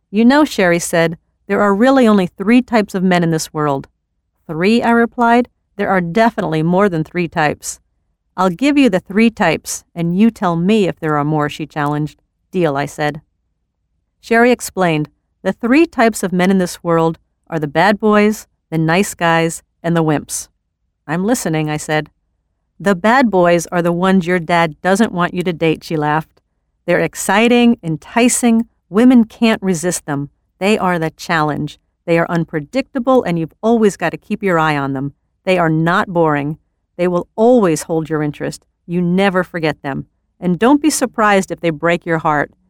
You know, Sherry said, there are really only 3 types of men in this world. 3, I replied. There are definitely more than 3 types. I'll give you the 3 types, and you tell me if there are more, she challenged. Deal, I said. Sherry explained, the 3 types of men in this world are the bad boys, the nice guys, and the wimps. I'm listening, I said. The bad boys are the ones your dad doesn't want you to date, she laughed. They're exciting, enticing. Women can't resist them. They are the challenge. They are unpredictable, and you've always got to keep your eye on them. They are not boring. They will always hold your interest. You never forget them. And don't be surprised if they break your heart.